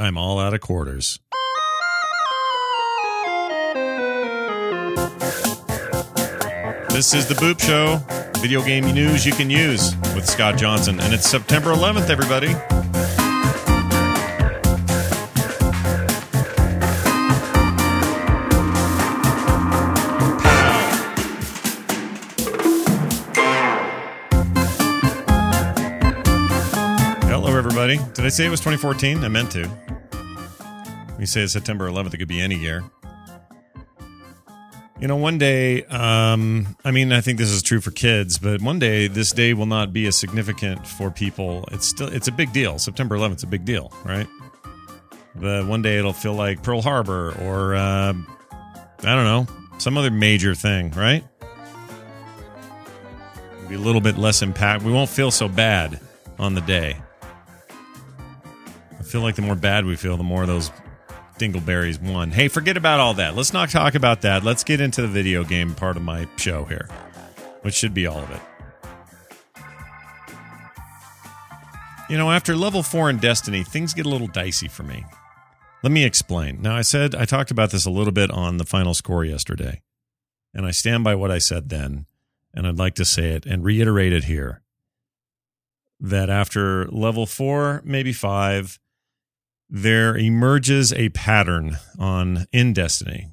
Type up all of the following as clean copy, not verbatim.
I'm all out of quarters. This is the Boop Show, video game news you can use with Scott Johnson. And it's September 11th, everybody. Hello, everybody. Did I say it was 2014? I meant to. We say it's September 11th. It could be any year. You know, one day, I think this is true for kids, but one day this day will not be as significant for people. It's a big deal. September 11th is a big deal, right? But one day it'll feel like Pearl Harbor or, I don't know, some other major thing, right? It'll be a little bit less impact. We won't feel so bad on the day. I feel like the more bad we feel, the more those dingleberries won. Hey, forget about all that. Let's not talk about that. Let's get into the video game part of my show here, which should be all of it. You know, after level 4 in Destiny, things get a little dicey for me. Let me explain. Now, I talked about this a little bit on the final score yesterday, and I stand by what I said then, and I'd like to say it and reiterate it here, that after level 4, maybe 5, there emerges a pattern in Destiny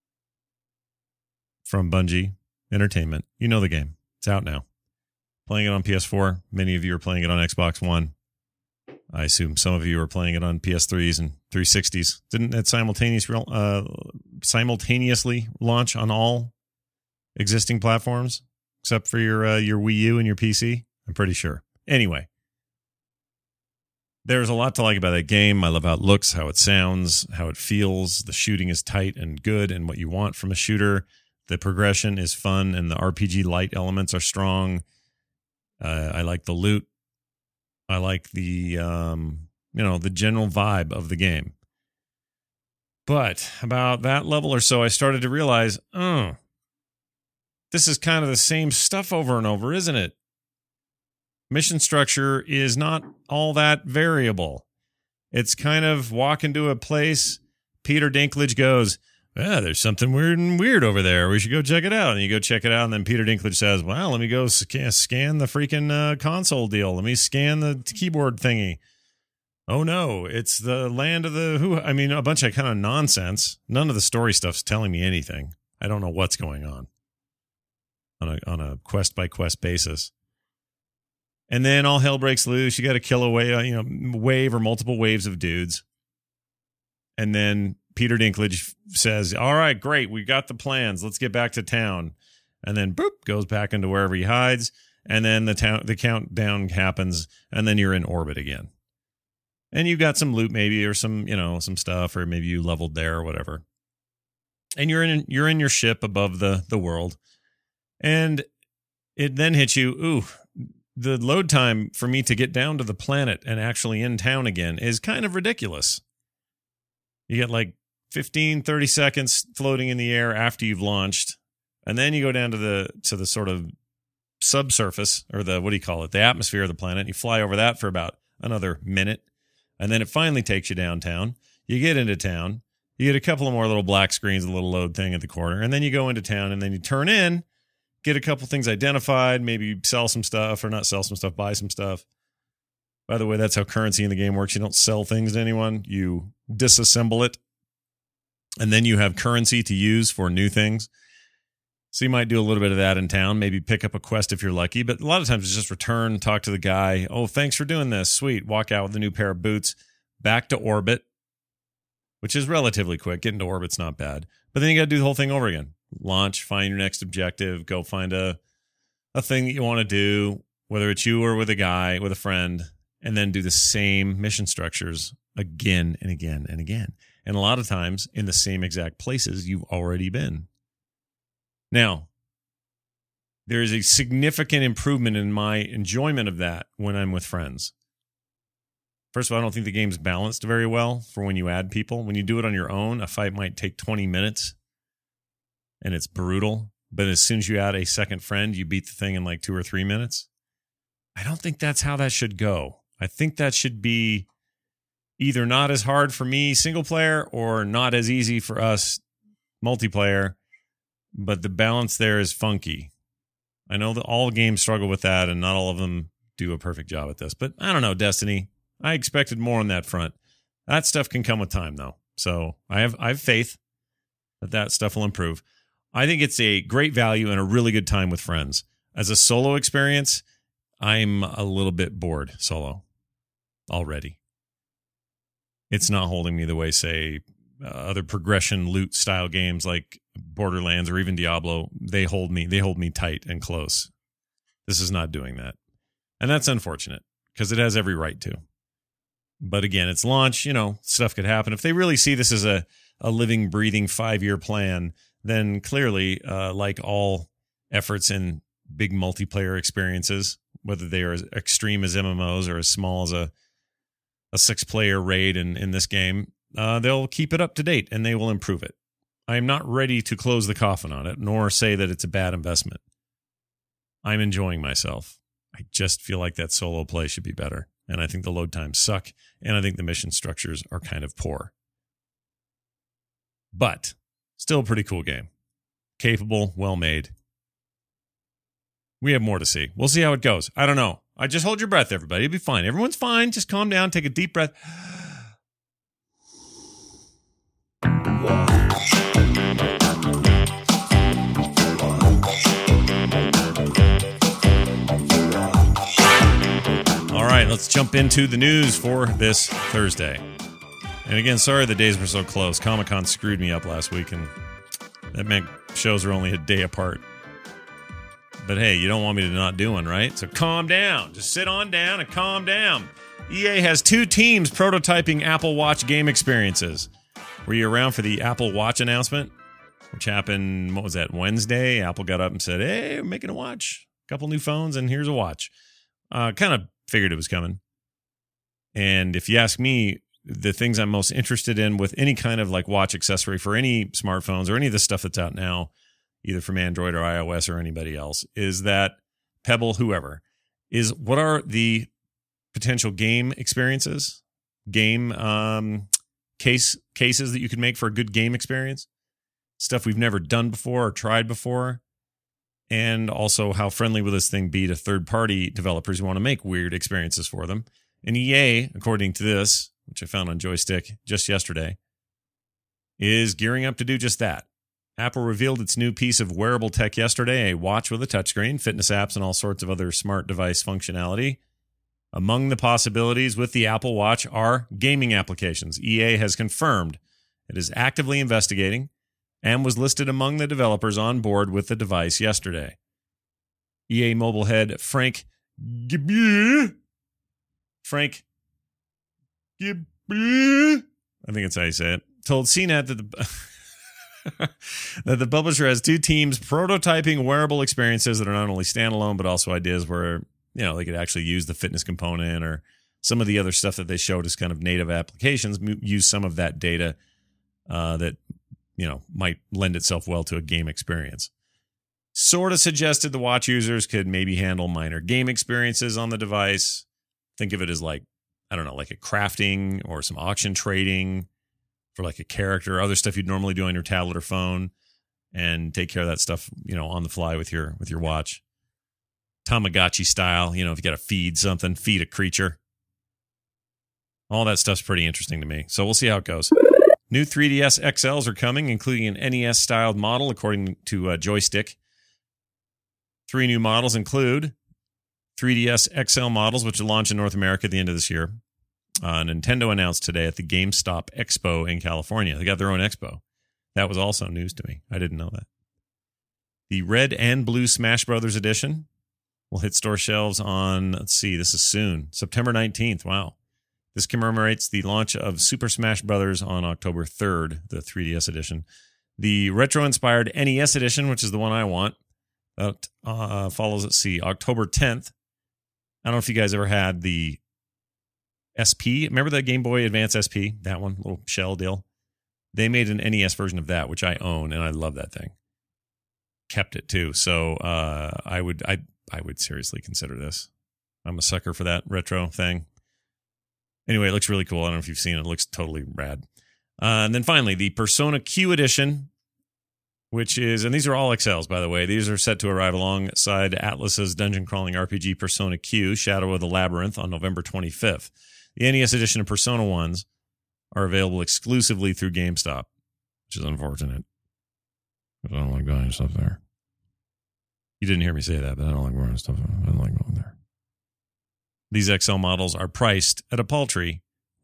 from Bungie Entertainment. You know the game. It's out now. Playing it on PS4. Many of you are playing it on Xbox One. I assume some of you are playing it on PS3s and 360s. Didn't it simultaneously launch on all existing platforms except for your Wii U and your PC? I'm pretty sure. Anyway. There's a lot to like about that game. I love how it looks, how it sounds, how it feels. The shooting is tight and good and what you want from a shooter. The progression is fun and the RPG light elements are strong. I like the loot. I like the general vibe of the game. But about that level or so, I started to realize, this is kind of the same stuff over and over, isn't it? Mission structure is not all that variable. It's kind of walk into a place. Peter Dinklage goes, there's something weird over there. We should go check it out. And you go check it out. And then Peter Dinklage says, well, let me go scan the freaking console deal. Let me scan the keyboard thingy. Oh, no, it's the land of a bunch of kind of nonsense. None of the story stuff's telling me anything. I don't know what's going on a quest-by-quest basis. And then all hell breaks loose. You got to kill a wave or multiple waves of dudes. And then Peter Dinklage says, all right, great. We got the plans. Let's get back to town. And then boop, goes back into wherever he hides. And then the countdown happens. And then you're in orbit again. And you got some loot maybe or some stuff, or maybe you leveled there or whatever. And you're in your ship above the world. And it then hits you, the load time for me to get down to the planet and actually in town again is kind of ridiculous. You get like 15, 30 seconds floating in the air after you've launched. And then you go down to the sort of subsurface, or the atmosphere of the planet. You fly over that for about another minute. And then it finally takes you downtown. You get into town. You get a couple of more little black screens, a little load thing at the corner. And then you go into town and then you turn in. Get a couple things identified, maybe sell some stuff or not sell some stuff, buy some stuff. By the way, that's how currency in the game works. You don't sell things to anyone. You disassemble it. And then you have currency to use for new things. So you might do a little bit of that in town, maybe pick up a quest if you're lucky. But a lot of times it's just return, talk to the guy. Oh, thanks for doing this. Sweet. Walk out with a new pair of boots. Back to orbit, which is relatively quick. Getting to orbit's not bad. But then you got to do the whole thing over again. Launch, find your next objective, go find a thing that you want to do, whether it's you or with a friend, and then do the same mission structures again and again and again. And a lot of times in the same exact places you've already been. Now, there is a significant improvement in my enjoyment of that when I'm with friends. First of all, I don't think the game's balanced very well for when you add people. When you do it on your own, a fight might take 20 minutes. And it's brutal. But as soon as you add a second friend, you beat the thing in like 2 or 3 minutes. I don't think that's how that should go. I think that should be either not as hard for me single player or not as easy for us multiplayer, but the balance there is funky. I know that all games struggle with that, and not all of them do a perfect job at this. But I don't know, Destiny. I expected more on that front. That stuff can come with time, though. So I have faith that stuff will improve. I think it's a great value and a really good time with friends. As a solo experience, I'm a little bit bored solo already. It's not holding me the way, say, other progression loot style games like Borderlands or even Diablo. They hold me tight and close. This is not doing that. And that's unfortunate because it has every right to. But again, it's launch, stuff could happen. If they really see this as a living, breathing 5-year plan, then clearly, like all efforts in big multiplayer experiences, whether they are as extreme as MMOs or as small as a 6-player raid in this game, they'll keep it up to date and they will improve it. I am not ready to close the coffin on it, nor say that it's a bad investment. I'm enjoying myself. I just feel like that solo play should be better. And I think the load times suck. And I think the mission structures are kind of poor. But still a pretty cool game. Capable, well made. We have more to see. We'll see how it goes. I don't know. I just hold your breath, everybody. It'll be fine. Everyone's fine. Just calm down. Take a deep breath. All right, let's jump into the news for this Thursday. And again, sorry the days were so close. Comic-Con screwed me up last week, and that meant shows are only a day apart. But hey, you don't want me to not do one, right? So calm down. Just sit on down and calm down. EA has 2 teams prototyping Apple Watch game experiences. Were you around for the Apple Watch announcement, which happened, what was that, Wednesday? Apple got up and said, hey, we're making a watch. A couple new phones, and here's a watch. Kind of figured it was coming. And if you ask me, the things I'm most interested in with any kind of like watch accessory for any smartphones or any of the stuff that's out now, either from Android or iOS or anybody else, is that Pebble, whoever, is what are the potential game experiences, game cases that you could make for a good game experience, stuff we've never done before or tried before, and also how friendly will this thing be to third-party developers who want to make weird experiences for them. And EA, according to this, which I found on Joystick just yesterday, is gearing up to do just that. Apple revealed its new piece of wearable tech yesterday, a watch with a touchscreen, fitness apps, and all sorts of other smart device functionality. Among the possibilities with the Apple Watch are gaming applications. EA has confirmed it is actively investigating and was listed among the developers on board with the device yesterday. EA mobile head Frank Gibeah, I think that's how you say it, told CNET that that the publisher has 2 teams prototyping wearable experiences that are not only standalone, but also ideas where, they could actually use the fitness component or some of the other stuff that they showed as kind of native applications, use some of that data that, might lend itself well to a game experience. Sort of suggested the watch users could maybe handle minor game experiences on the device. Think of it as like a crafting or some auction trading for like a character, other stuff you'd normally do on your tablet or phone, and take care of that stuff, on the fly with your watch. Tamagotchi style, if you got to feed a creature. All that stuff's pretty interesting to me. So we'll see how it goes. New 3DS XLs are coming, including an NES-styled model, according to Joystick. 3 new models include 3DS XL models, which will launch in North America at the end of this year. Nintendo announced today at the GameStop Expo in California. They got their own expo. That was also news to me. I didn't know that. The red and blue Smash Brothers edition will hit store shelves on, this is soon, September 19th. Wow. This commemorates the launch of Super Smash Brothers on October 3rd, the 3DS edition. The retro-inspired NES edition, which is the one I want, follows, October 10th. I don't know if you guys ever had the SP. Remember the Game Boy Advance SP? That one, little shell deal. They made an NES version of that, which I own, and I love that thing. Kept it too. So I would seriously consider this. I'm a sucker for that retro thing. Anyway, it looks really cool. I don't know if you've seen it. It looks totally rad. And then finally, the Persona Q Edition, which is, and these are all XLs, by the way. These are set to arrive alongside Atlus's dungeon crawling RPG Persona Q, Shadow of the Labyrinth, on November 25th. The NES edition of Persona 1s are available exclusively through GameStop, which is unfortunate. I don't like buying stuff there. You didn't hear me say that, but I don't like buying stuff. I don't like going there. These XL models are priced at a paltry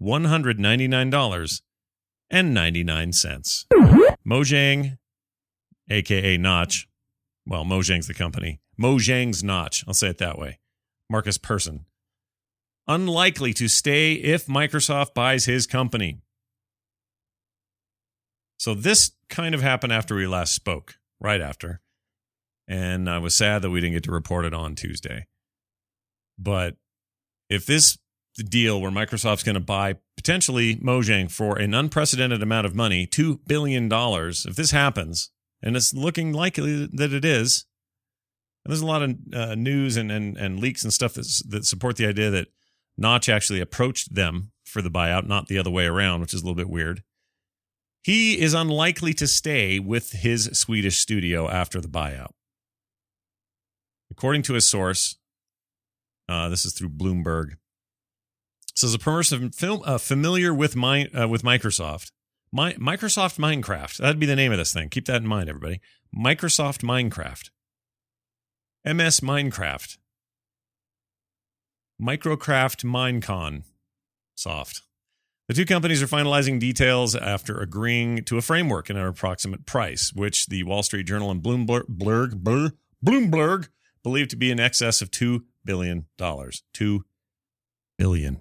$199.99. Mojang, a.k.a. Notch. Well, Mojang's the company. Mojang's Notch. I'll say it that way. Marcus Persson. Unlikely to stay if Microsoft buys his company. So this kind of happened after we last spoke, right after. And I was sad that we didn't get to report it on Tuesday. But if this deal where Microsoft's going to buy potentially Mojang for an unprecedented amount of money, $2 billion, if this happens, and it's looking likely that it is, and there's a lot of news and leaks and stuff that support the idea that Notch actually approached them for the buyout, not the other way around, which is a little bit weird. He is unlikely to stay with his Swedish studio after the buyout. According to a source, this is through Bloomberg, says a person familiar with Microsoft, Microsoft Minecraft. That'd be the name of this thing. Keep that in mind, everybody. Microsoft Minecraft. MS Minecraft. Microcraft Minecon. Soft. The two companies are finalizing details after agreeing to a framework and an approximate price, which the Wall Street Journal and Bloomberg believe to be in excess of $2 billion. $2 billion.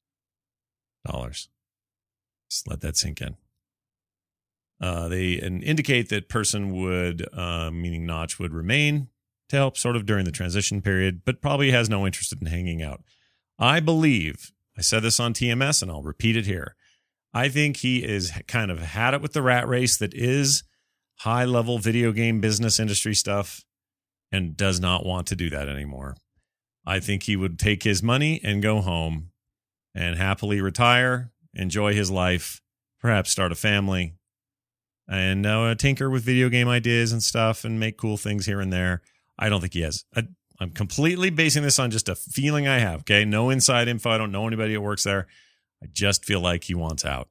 Just let that sink in. They indicate that Persson would, meaning Notch, would remain to help sort of during the transition period, but probably has no interest in hanging out. I believe, I said this on TMS and I'll repeat it here, I think he is kind of had it with the rat race that is high-level video game business industry stuff and does not want to do that anymore. I think he would take his money and go home and happily retire, enjoy his life, perhaps start a family, and tinker with video game ideas and stuff and make cool things here and there. I don't think he has. I'm completely basing this on just a feeling I have, okay? No inside info. I don't know anybody that works there. I just feel like he wants out.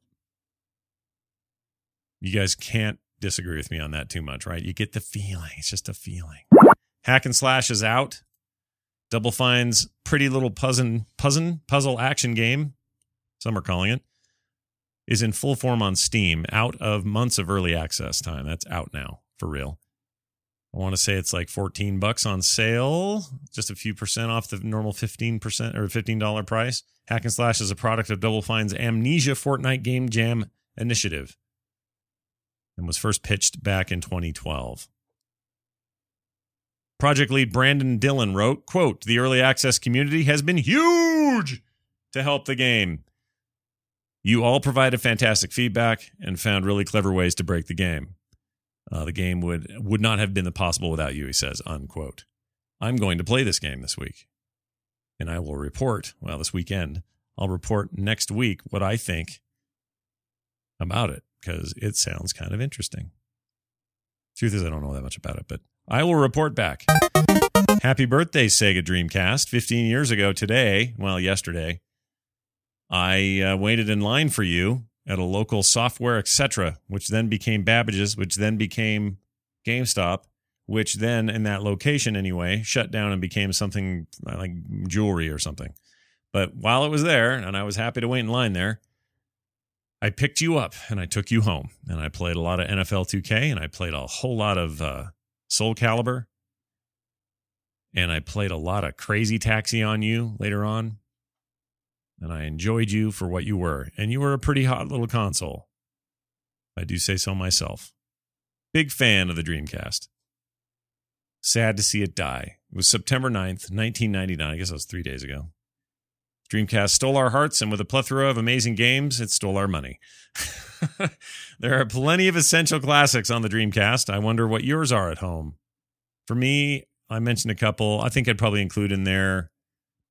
You guys can't disagree with me on that too much, right? You get the feeling. It's just a feeling. Hack and Slash is out. Double Fine's pretty little puzzle action game, some are calling it, is in full form on Steam, out of months of early access time. That's out now, for real. I want to say it's like $14 on sale, just a few percent off the normal 15% or $15 price. Hack and Slash is a product of Double Fine's Amnesia Fortnite Game Jam initiative and was first pitched back in 2012. Project lead Brandon Dillon wrote, quote, "The early access community has been huge to help the game. You all provided fantastic feedback and found really clever ways to break the game. The game would not have been possible without you," he says, unquote. I'm going to play this game this week, and I will report, this weekend, I'll report next week what I think about it, because it sounds kind of interesting. Truth is, I don't know that much about it, but I will report back. Happy birthday, Sega Dreamcast. 15 years ago today, yesterday, I waited in line for you at a local Software Etc., which then became Babbage's, which then became GameStop, which then, in that location anyway, shut down and became something like jewelry or something. But while it was there, and I was happy to wait in line there, I picked you up and I took you home. And I played a lot of NFL 2K, and I played a whole lot of Soul Calibur, and I played a lot of Crazy Taxi on you later on. And I enjoyed you for what you were. And you were a pretty hot little console. I do say so myself. Big fan of the Dreamcast. Sad to see it die. It was September 9th, 1999. I guess that was 3 days ago. Dreamcast stole our hearts, and with a plethora of amazing games, it stole our money. There are plenty of essential classics on the Dreamcast. I wonder what yours are at home. For me, I mentioned a couple. I think I'd probably include in there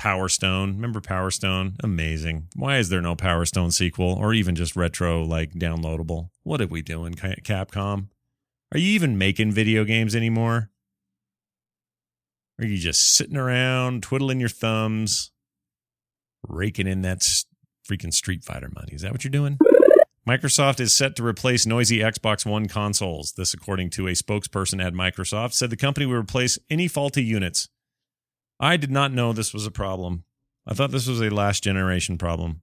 Power Stone. Remember Power Stone? Amazing. Why is there no Power Stone sequel or even just retro, like, downloadable? What are we doing, Capcom? Are you even making video games anymore? Or are you just sitting around, twiddling your thumbs, raking in that freaking Street Fighter money? Is that what you're doing? Microsoft is set to replace noisy Xbox One consoles. This, according to a spokesperson at Microsoft, said the company will replace any faulty units. I did not know this was a problem. I thought this was a last generation problem.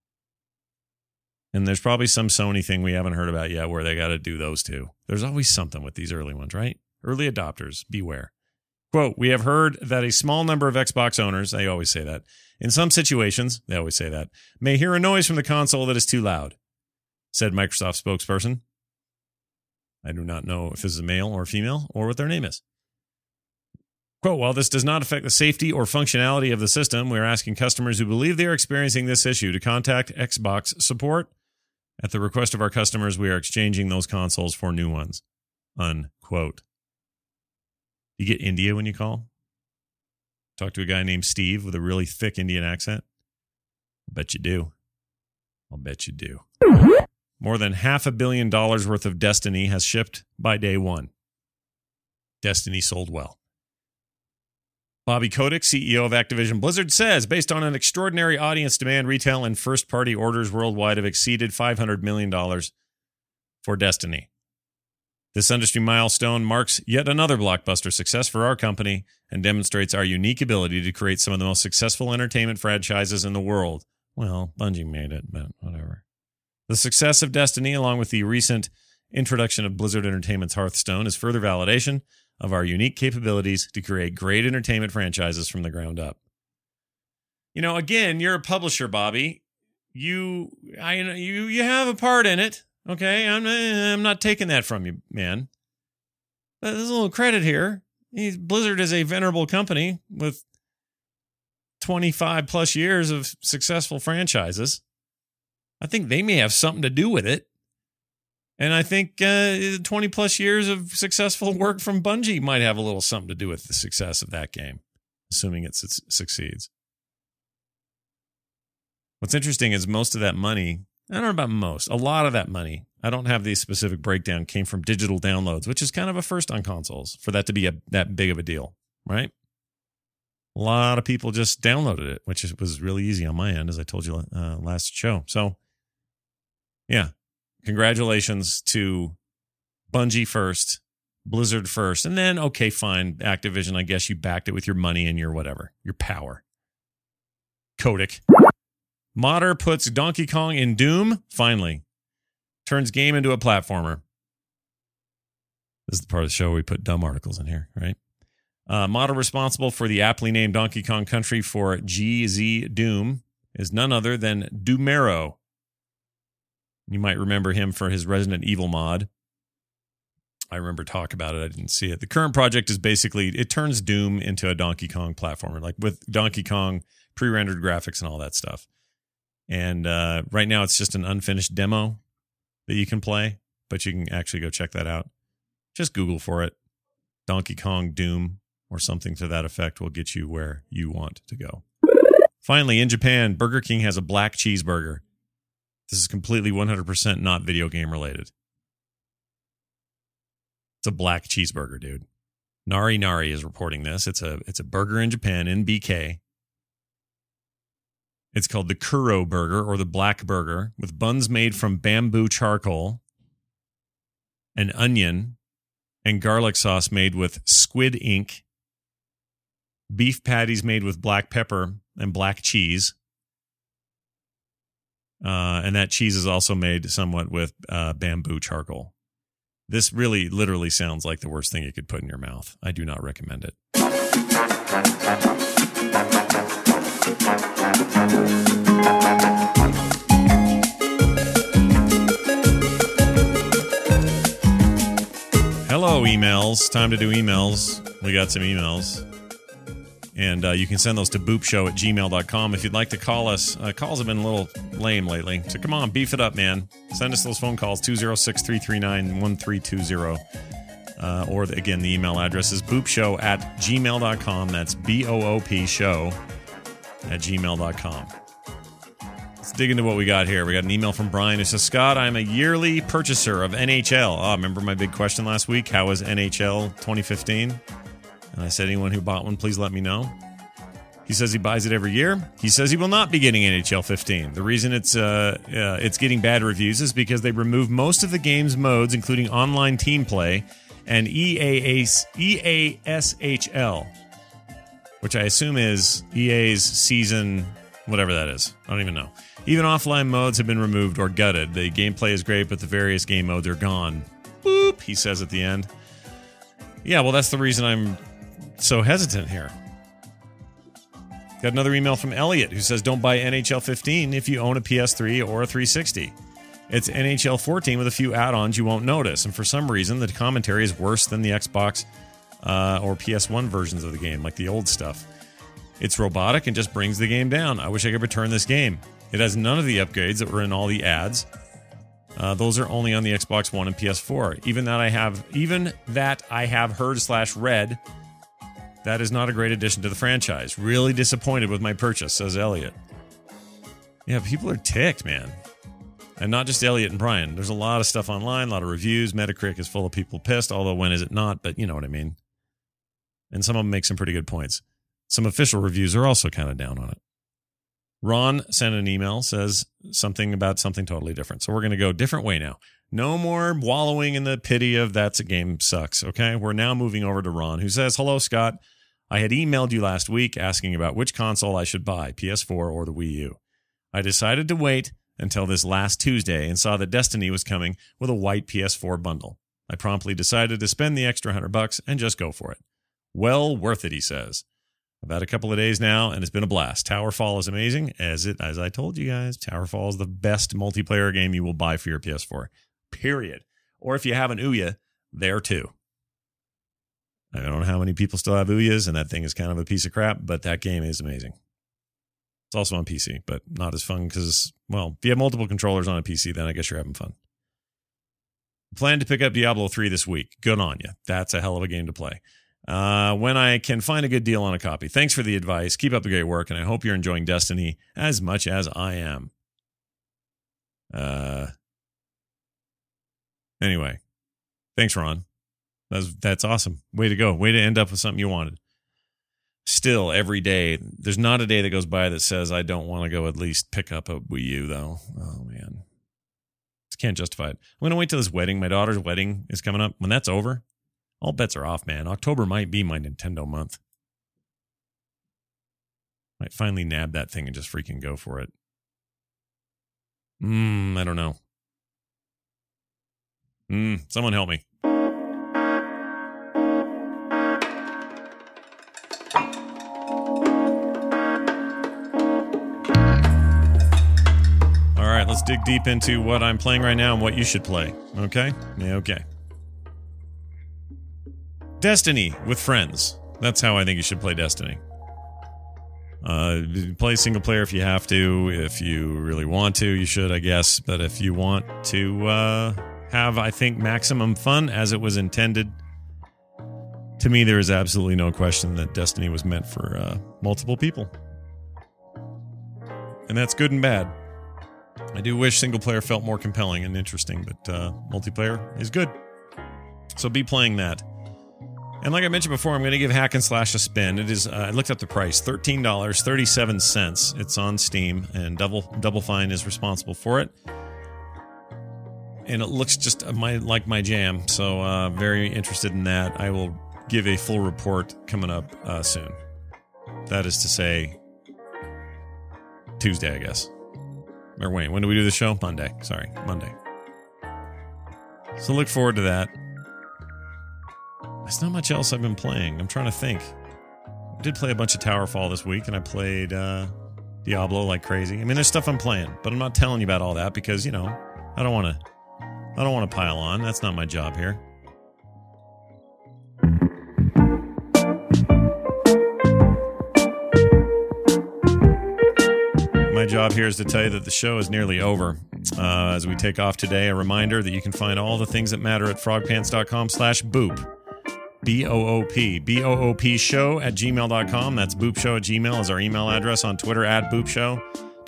And there's probably some Sony thing we haven't heard about yet where they got to do those two. There's always something with these early ones, right? Early adopters, beware. Quote, we have heard that a small number of Xbox owners, they always say that, in some situations, they always say that, may hear a noise from the console that is too loud, said Microsoft spokesperson. I do not know if this is a male or female or what their name is. Quote, while this does not affect the safety or functionality of the system, we are asking customers who believe they are experiencing this issue to contact Xbox support. At the request of our customers, we are exchanging those consoles for new ones. Unquote. You get India when you call? Talk to a guy named Steve with a really thick Indian accent? I bet you do. I'll bet you do. More than $500 million worth of Destiny has shipped by day one. Destiny sold well. Bobby Kotick, CEO of Activision Blizzard, says, based on an extraordinary audience demand, retail and first-party orders worldwide have exceeded $500 million for Destiny. This industry milestone marks yet another blockbuster success for our company and demonstrates our unique ability to create some of the most successful entertainment franchises in the world. Well, Bungie made it, but whatever. The success of Destiny, along with the recent introduction of Blizzard Entertainment's Hearthstone, is further validation of our unique capabilities to create great entertainment franchises from the ground up. You know, again, you're a publisher, Bobby. You have a part in it. Okay, I'm not taking that from you, man. But there's a little credit here. Blizzard is a venerable company with 25 plus years of successful franchises. I think they may have something to do with it. And I think 20 plus years of successful work from Bungie might have a little something to do with the success of that game, assuming it succeeds. What's interesting is most of that money, I don't know about most, a lot of that money, I don't have the specific breakdown, came from digital downloads, which is kind of a first on consoles for that to be that big of a deal, right? A lot of people just downloaded it, which was really easy on my end, as I told you last show. So, yeah. Congratulations to Bungie first, Blizzard first, and then, okay, fine, Activision, I guess you backed it with your money and your whatever, your power. Kotick. Modder puts Donkey Kong in Doom, finally. Turns game into a platformer. This is the part of the show where we put dumb articles in here, right? Modder responsible for the aptly named Donkey Kong Country for GZ Doom is none other than Doomero. You might remember him for his Resident Evil mod. I remember talk about it. I didn't see it. The current project is basically, it turns Doom into a Donkey Kong platformer, like with Donkey Kong pre-rendered graphics and all that stuff. And right now it's just an unfinished demo that you can play, but you can actually go check that out. Just Google for it. Donkey Kong Doom or something to that effect will get you where you want to go. Finally, in Japan, Burger King has a black cheeseburger. This is completely 100% not video game related. It's a black cheeseburger, dude. Nari Nari is reporting this. It's a burger in Japan, in BK. It's called the Kuro Burger or the Black Burger with buns made from bamboo charcoal, an onion, and garlic sauce made with squid ink, beef patties made with black pepper and black cheese. And that cheese is also made somewhat with bamboo charcoal. This really literally sounds like the worst thing you could put in your mouth. I do not recommend it. Hello, emails. Time to do emails. We got some emails. And you can send those to boopshow@gmail.com. If you'd like to call us, calls have been a little lame lately. So come on, beef it up, man. Send us those phone calls, 206-339-1320. Or, again, the email address is boopshow@gmail.com. That's BOOP show at gmail.com. Let's dig into what we got here. We got an email from Brian who says, Scott, I'm a yearly purchaser of NHL. Oh, remember my big question last week? How was NHL 2015? And I said, anyone who bought one, please let me know. He says he buys it every year. He says he will not be getting NHL 15. The reason it's getting bad reviews is because they removed most of the game's modes, including online team play and EASHL, which I assume is EA's season, whatever that is. I don't even know. Even offline modes have been removed or gutted. The gameplay is great, but the various game modes are gone. Boop, he says at the end. Yeah, well, that's the reason I'm so hesitant here. Got another email from Elliot who says, don't buy NHL 15 if you own a PS3 or a 360. It's NHL 14 with a few add-ons you won't notice, and for some reason the commentary is worse than the Xbox or PS1 versions of the game, like the old stuff. It's robotic and just brings the game down. I wish I could return this game. It has none of the upgrades that were in all the ads. Those are only on the Xbox One and PS4. Even that I have heard/read. That is not a great addition to the franchise. Really disappointed with my purchase, says Elliot. Yeah, people are ticked, man. And not just Elliot and Brian. There's a lot of stuff online, a lot of reviews. Metacritic is full of people pissed, although when is it not? But you know what I mean. And some of them make some pretty good points. Some official reviews are also kind of down on it. Ron sent an email, says something about something totally different. So we're going to go a different way now. No more wallowing in the pity of that's a game sucks, okay? We're now moving over to Ron, who says, hello, Scott. I had emailed you last week asking about which console I should buy, PS4 or the Wii U. I decided to wait until this last Tuesday and saw that Destiny was coming with a white PS4 bundle. I promptly decided to spend the extra $100 and just go for it. Well worth it, he says. I've had a couple of days now, and it's been a blast. Towerfall is amazing. As I told you guys, Towerfall is the best multiplayer game you will buy for your PS4. Period. Or if you have an Ouya, there too. I don't know how many people still have Ouyas, and that thing is kind of a piece of crap, but that game is amazing. It's also on PC, but not as fun because, well, if you have multiple controllers on a PC, then I guess you're having fun. Plan to pick up Diablo 3 this week. Good on you. That's a hell of a game to play. When I can find a good deal on a copy. Thanks for the advice. Keep up the great work, and I hope you're enjoying Destiny as much as I am. Anyway, thanks, Ron. That's awesome. Way to go. Way to end up with something you wanted. Still, every day, there's not a day that goes by that says I don't want to go at least pick up a Wii U, though. Oh, man. Just can't justify it. I'm going to wait till this wedding. My daughter's wedding is coming up. When that's over, all bets are off, man. October might be my Nintendo month. Might finally nab that thing and just freaking go for it. I don't know. Someone help me. All right, let's dig deep into what I'm playing right now and what you should play. Okay? Yeah, okay. Destiny with friends. That's how I think you should play Destiny. Play single player if you have to. If you really want to, you should, I guess. But if you want to have, I think, maximum fun as it was intended, to me, there is absolutely no question that Destiny was meant for multiple people. And that's good and bad. I do wish single player felt more compelling and interesting, but multiplayer is good. So be playing that. And like I mentioned before, I'm going to give Hack and Slash a spin. It is, I looked up the price, $13.37. It's on Steam, and Double Fine is responsible for it. And it looks just like my jam, so very interested in that. I will give a full report coming up soon. That is to say, Tuesday, I guess. Or wait, when do we do the show? Monday. Sorry, Monday. So look forward to that. There's not much else I've been playing. I'm trying to think. I did play a bunch of Towerfall this week, and I played Diablo like crazy. I mean, there's stuff I'm playing, but I'm not telling you about all that because, you know, I don't want to pile on. That's not my job here. My job here is to tell you that the show is nearly over. As we take off today, a reminder that you can find all the things that matter at frogpants.com/boop. BOOP. BOOP show at gmail.com. That's boopshow at gmail is our email address. On Twitter at boopshow.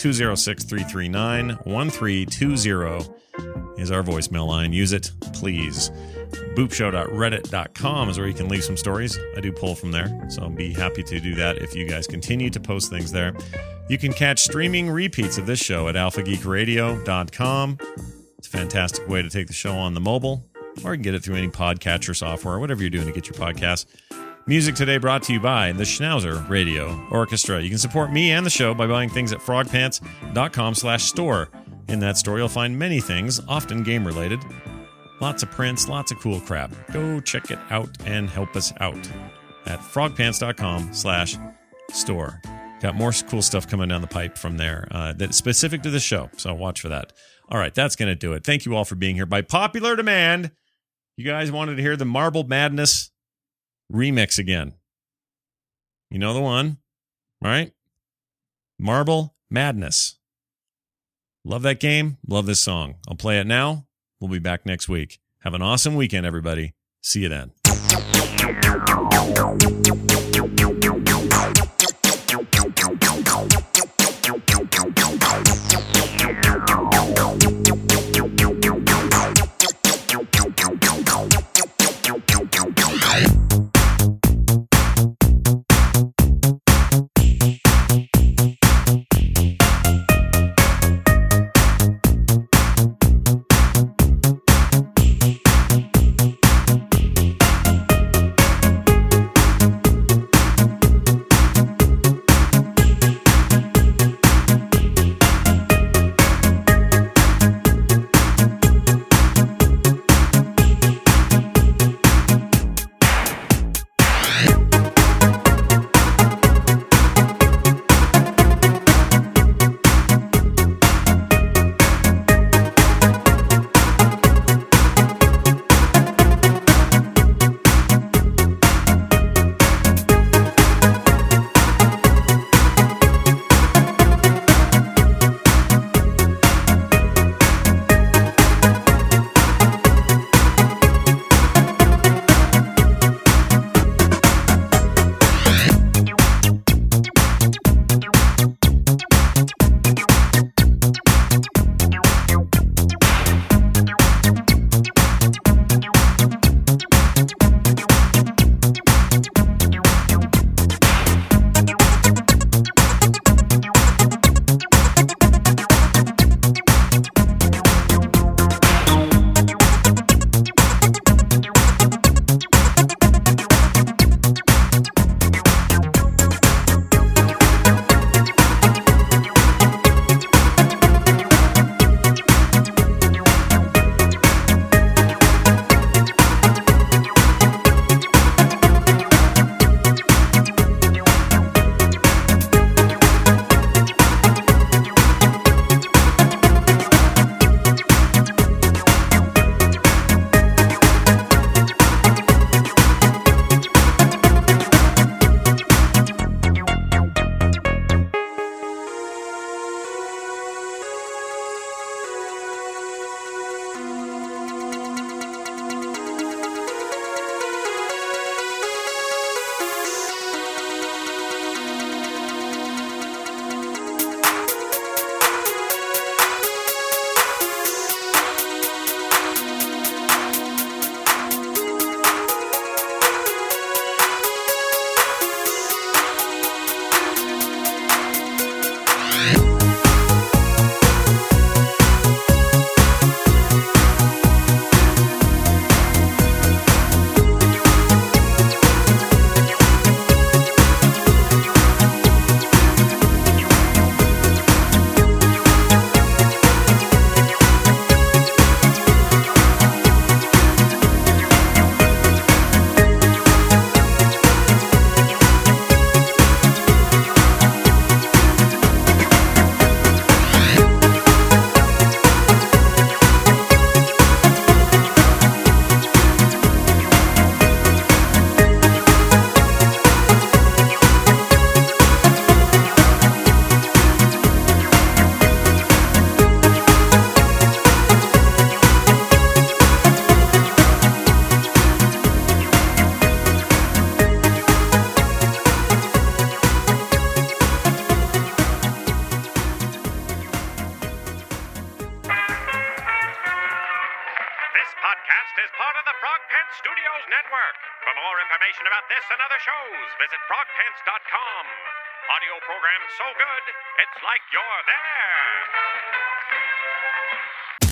206-339-1320 is our voicemail line. Use it, please. Boopshow.reddit.com is where you can leave some stories. I do pull from there, so I'll be happy to do that if you guys continue to post things there. You can catch streaming repeats of this show at alphageekradio.com. It's a fantastic way to take the show on the mobile, or you can get it through any podcatcher software, whatever you're doing to get your podcast. Music today brought to you by the Schnauzer Radio Orchestra. You can support me and the show by buying things at frogpants.com/store. In that store, you'll find many things, often game-related. Lots of prints, lots of cool crap. Go check it out and help us out at frogpants.com/store. Got more cool stuff coming down the pipe from there that's specific to the show, so watch for that. All right, that's going to do it. Thank you all for being here. By popular demand, you guys wanted to hear the Marble Madness remix again. You know the one, right? Marble Madness. Love that game. Love this song. I'll play it now. We'll be back next week. Have an awesome weekend, everybody. See you then. This podcast is part of the Frog Pants Studios Network. For more information about this and other shows, visit frogpants.com. Audio program so good, it's like you're there.